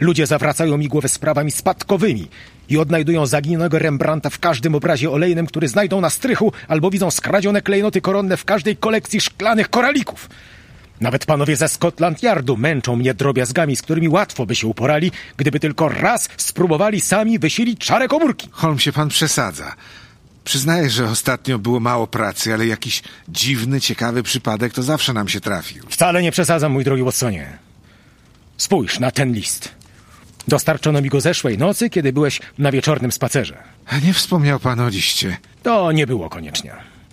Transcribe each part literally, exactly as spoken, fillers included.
Ludzie zawracają mi głowę sprawami spadkowymi i odnajdują zaginionego Rembrandta w każdym obrazie olejnym, który znajdą na strychu, albo widzą skradzione klejnoty koronne w każdej kolekcji szklanych koralików. Nawet panowie ze Scotland Yardu męczą mnie drobiazgami, z którymi łatwo by się uporali, gdyby tylko raz spróbowali sami wysilić szare komórki. Holmesie, pan przesadza. Przyznaję, że ostatnio było mało pracy, ale jakiś dziwny, ciekawy przypadek to zawsze nam się trafił. Wcale nie przesadzam, mój drogi Watsonie. Spójrz na ten list. Dostarczono mi go zeszłej nocy, kiedy byłeś na wieczornym spacerze. A nie wspomniał pan o liście. To nie było koniecznie.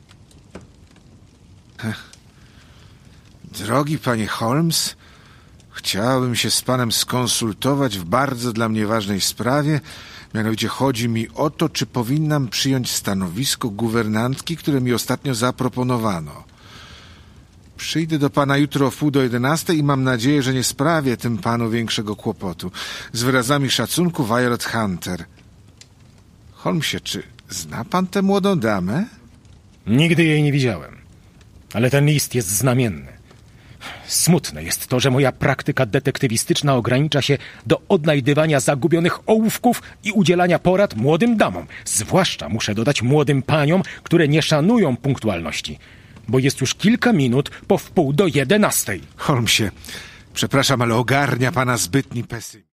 Drogi panie Holmes, chciałbym się z panem skonsultować w bardzo dla mnie ważnej sprawie. Mianowicie chodzi mi o to, czy powinnam przyjąć stanowisko guwernantki, które mi ostatnio zaproponowano. Przyjdę do pana jutro o wpół do jedenastej i mam nadzieję, że nie sprawię tym panu większego kłopotu. Z wyrazami szacunku, Violet Hunter. Holmesie, czy zna pan tę młodą damę? Nigdy jej nie widziałem. Ale ten list jest znamienny. Smutne jest to, że moja praktyka detektywistyczna ogranicza się do odnajdywania zagubionych ołówków i udzielania porad młodym damom. Zwłaszcza, muszę dodać, młodym paniom, które nie szanują punktualności. Bo jest już kilka minut po wpół do jedenastej. Holmesie, przepraszam, ale ogarnia pana zbytni pesymizm.